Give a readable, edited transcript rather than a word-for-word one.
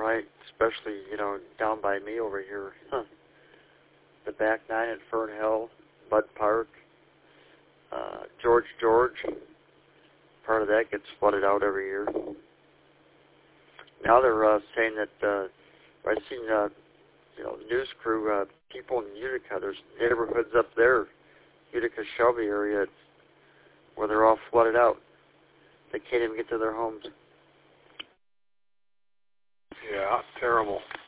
especially, down by me over here. The back nine at Fern Hill, Bud Park, George, part of that gets flooded out every year. Now they're saying that, I've seen, news crew, people in Utica, there's neighborhoods up there, Utica, Shelby area, where they're all flooded out. They can't even get to their homes. Yeah, terrible.